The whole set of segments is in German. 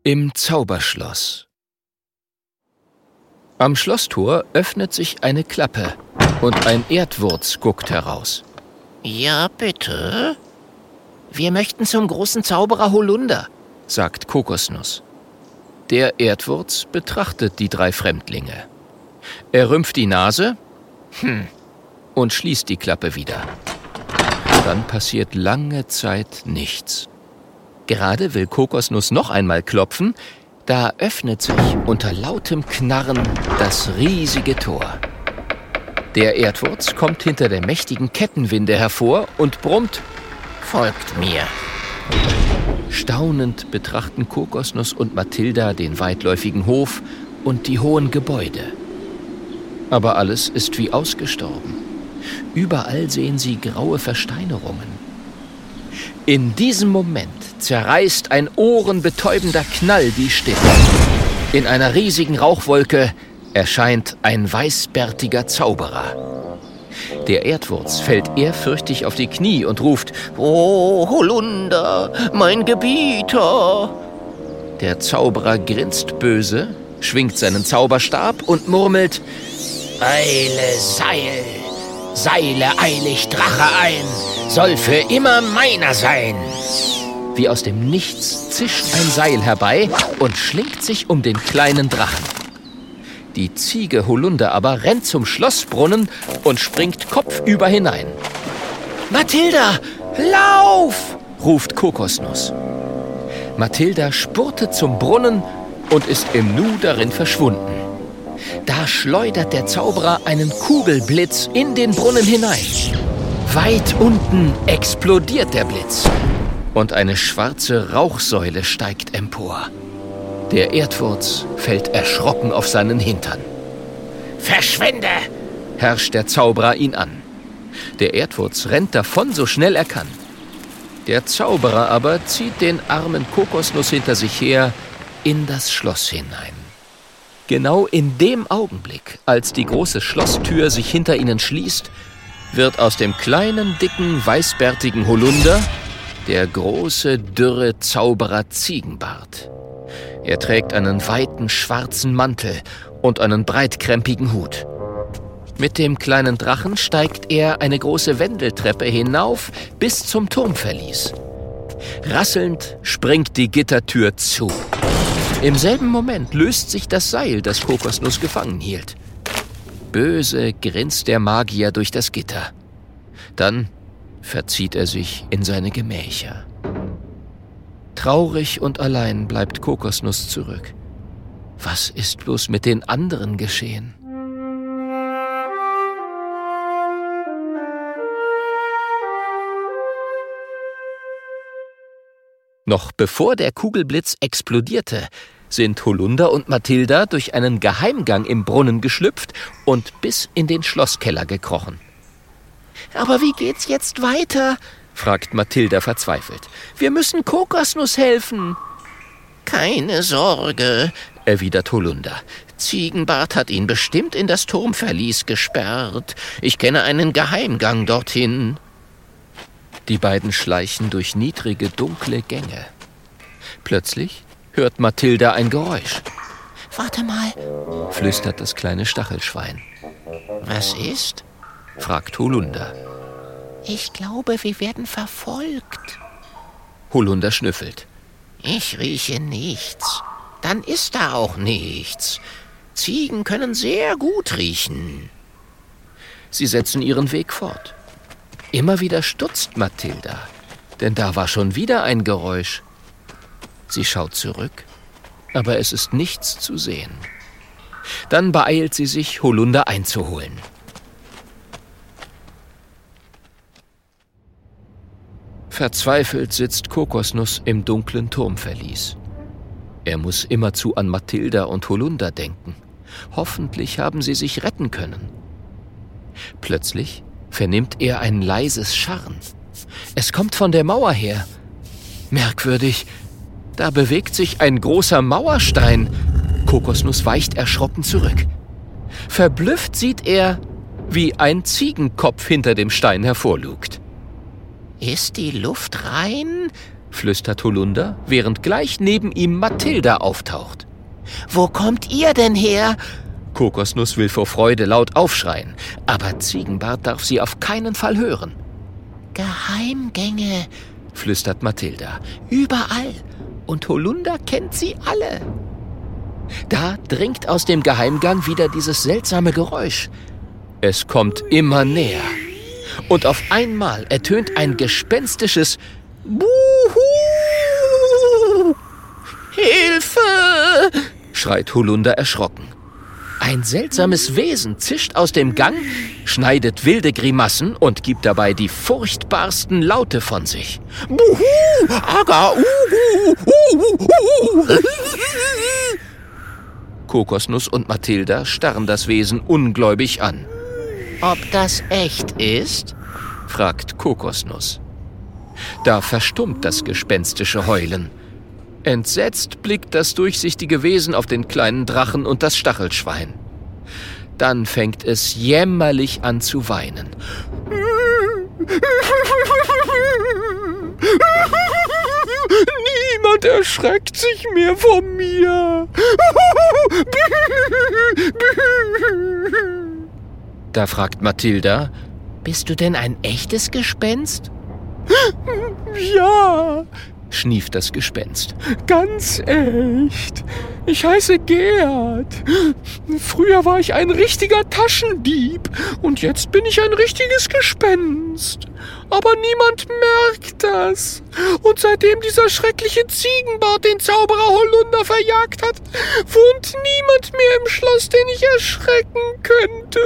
Im Zauberschloss. Am Schlosstor öffnet sich eine Klappe und ein Erdwurz guckt heraus. Ja, bitte? Wir möchten zum großen Zauberer Holunder, sagt Kokosnuss. Der Erdwurz betrachtet die 3 Fremdlinge. Er rümpft die Nase und schließt die Klappe wieder. Dann passiert lange Zeit nichts. Gerade will Kokosnuss noch einmal klopfen, da öffnet sich unter lautem Knarren das riesige Tor. Der Erdwurz kommt hinter der mächtigen Kettenwinde hervor und brummt: Folgt mir. Staunend betrachten Kokosnuss und Mathilda den weitläufigen Hof und die hohen Gebäude. Aber alles ist wie ausgestorben. Überall sehen sie graue Versteinerungen. In diesem Moment zerreißt ein ohrenbetäubender Knall die Stille. In einer riesigen Rauchwolke erscheint ein weißbärtiger Zauberer. Der Erdwurz fällt ehrfürchtig auf die Knie und ruft: Oh, Holunder, mein Gebieter! Der Zauberer grinst böse, schwingt seinen Zauberstab und murmelt: Eile, Seil, seile eilig Drache ein, soll für immer meiner sein. Wie aus dem Nichts zischt ein Seil herbei und schlingt sich um den kleinen Drachen. Die Ziege Holunder aber rennt zum Schlossbrunnen und springt kopfüber hinein. Mathilda, lauf! Ruft Kokosnuss. Mathilda spurtet zum Brunnen und ist im Nu darin verschwunden. Da schleudert der Zauberer einen Kugelblitz in den Brunnen hinein. Weit unten explodiert der Blitz und eine schwarze Rauchsäule steigt empor. Der Erdwurz fällt erschrocken auf seinen Hintern. Verschwinde! Herrscht der Zauberer ihn an. Der Erdwurz rennt davon, so schnell er kann. Der Zauberer aber zieht den armen Kokosnuss hinter sich her in das Schloss hinein. Genau in dem Augenblick, als die große Schlosstür sich hinter ihnen schließt, wird aus dem kleinen, dicken, weißbärtigen Holunder der große, dürre Zauberer Ziegenbart. Er trägt einen weiten, schwarzen Mantel und einen breitkrempigen Hut. Mit dem kleinen Drachen steigt er eine große Wendeltreppe hinauf bis zum Turmverlies. Rasselnd springt die Gittertür zu. Im selben Moment löst sich das Seil, das Kokosnuss gefangen hielt. Böse grinst der Magier durch das Gitter. Dann verzieht er sich in seine Gemächer. Traurig und allein bleibt Kokosnuss zurück. Was ist bloß mit den anderen geschehen? Noch bevor der Kugelblitz explodierte, sind Holunder und Mathilda durch einen Geheimgang im Brunnen geschlüpft und bis in den Schlosskeller gekrochen. Aber wie geht's jetzt weiter? Fragt Mathilda verzweifelt. Wir müssen Kokosnuss helfen. Keine Sorge, erwidert Holunder. Ziegenbart hat ihn bestimmt in das Turmverlies gesperrt. Ich kenne einen Geheimgang dorthin. Die beiden schleichen durch niedrige, dunkle Gänge. Plötzlich hört Mathilda ein Geräusch. Warte mal, flüstert das kleine Stachelschwein. Was ist? Fragt Holunder. Ich glaube, wir werden verfolgt. Holunder schnüffelt. Ich rieche nichts. Dann ist da auch nichts. Ziegen können sehr gut riechen. Sie setzen ihren Weg fort. Immer wieder stutzt Mathilda, denn da war schon wieder ein Geräusch. Sie schaut zurück, aber es ist nichts zu sehen. Dann beeilt sie sich, Holunder einzuholen. Verzweifelt sitzt Kokosnuss im dunklen Turmverlies. Er muss immerzu an Mathilda und Holunder denken. Hoffentlich haben sie sich retten können. Plötzlich vernimmt er ein leises Scharren. Es kommt von der Mauer her. Merkwürdig, da bewegt sich ein großer Mauerstein. Kokosnuss weicht erschrocken zurück. Verblüfft sieht er, wie ein Ziegenkopf hinter dem Stein hervorlugt. Ist die Luft rein? flüstert Holunder, während gleich neben ihm Mathilda auftaucht. »Wo kommt ihr denn her?« Kokosnuss will vor Freude laut aufschreien, aber Ziegenbart darf sie auf keinen Fall hören. »Geheimgänge«, flüstert Mathilda. »Überall. Und Holunder kennt sie alle.« Da dringt aus dem Geheimgang wieder dieses seltsame Geräusch. Es kommt immer näher. Und auf einmal ertönt ein gespenstisches Buhu! »Hilfe!« schreit Holunder erschrocken. Ein seltsames Wesen zischt aus dem Gang, schneidet wilde Grimassen und gibt dabei die furchtbarsten Laute von sich. »Buhu! Aga! Kokosnuss und Mathilda starren das Wesen ungläubig an. »Ob das echt ist?« fragt Kokosnuss. Da verstummt das gespenstische Heulen. Entsetzt blickt das durchsichtige Wesen auf den kleinen Drachen und das Stachelschwein. Dann fängt es jämmerlich an zu weinen. Niemand erschreckt sich mehr vor mir. Da fragt Mathilda, »Bist du denn ein echtes Gespenst?« »Ja«, schnieft das Gespenst. »Ganz echt. Ich heiße Gerd. Früher war ich ein richtiger Taschendieb und jetzt bin ich ein richtiges Gespenst. Aber niemand merkt das. Und seitdem dieser schreckliche Ziegenbart den Zauberer Holunder verjagt hat, wohnt niemand mehr im Schloss, den ich erschrecken könnte.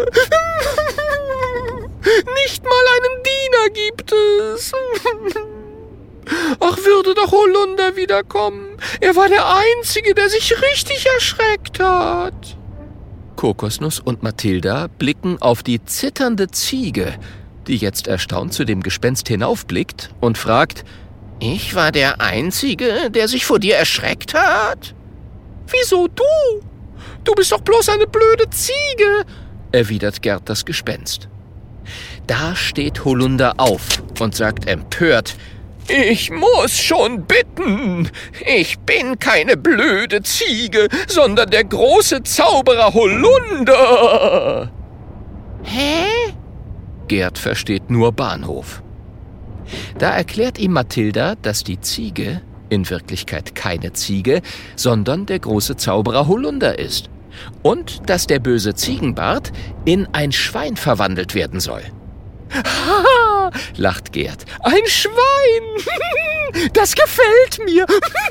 Nicht mal einen Diener gibt es. Ach, würde doch Holunder wiederkommen. Er war der Einzige, der sich richtig erschreckt hat.« Kokosnuss und Mathilda blicken auf die zitternde Ziege, die jetzt erstaunt zu dem Gespenst hinaufblickt und fragt, »Ich war der Einzige, der sich vor dir erschreckt hat?« »Wieso du? Du bist doch bloß eine blöde Ziege«, erwidert Gerd das Gespenst. Da steht Holunder auf und sagt empört, »Ich muss schon bitten. Ich bin keine blöde Ziege, sondern der große Zauberer Holunder.« »Hä?« Gerd versteht nur Bahnhof. Da erklärt ihm Mathilda, dass die Ziege in Wirklichkeit keine Ziege, sondern der große Zauberer Holunder ist. Und dass der böse Ziegenbart in ein Schwein verwandelt werden soll. »Haha«, lacht Gerd, »ein Schwein! Das gefällt mir!«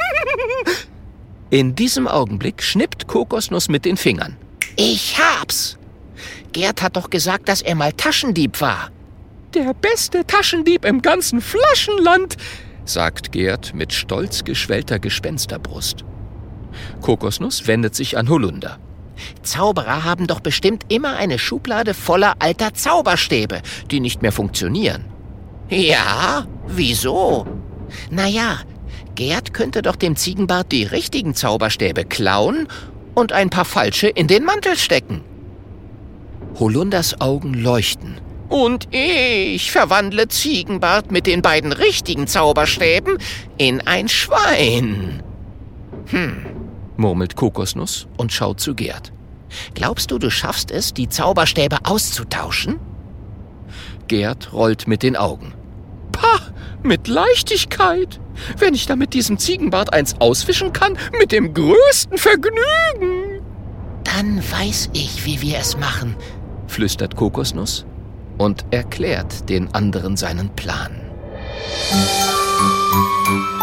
In diesem Augenblick schnippt Kokosnuss mit den Fingern. »Ich hab's! Gerd hat doch gesagt, dass er mal Taschendieb war.« »Der beste Taschendieb im ganzen Flaschenland«, sagt Gerd mit stolz geschwellter Gespensterbrust. Kokosnuss wendet sich an Holunder. »Zauberer haben doch bestimmt immer eine Schublade voller alter Zauberstäbe, die nicht mehr funktionieren.« »Ja? Wieso?« »Naja, Gerd könnte doch dem Ziegenbart die richtigen Zauberstäbe klauen und ein paar falsche in den Mantel stecken.« Holunders Augen leuchten. »Und ich verwandle Ziegenbart mit den beiden richtigen Zauberstäben in ein Schwein.« Murmelt Kokosnuss und schaut zu Gerd. »Glaubst du, du schaffst es, die Zauberstäbe auszutauschen?« Gerd rollt mit den Augen. »Pah, mit Leichtigkeit. Wenn ich da mit diesem Ziegenbart eins auswischen kann, mit dem größten Vergnügen.« »Dann weiß ich, wie wir es machen«, flüstert Kokosnuss und erklärt den anderen seinen Plan.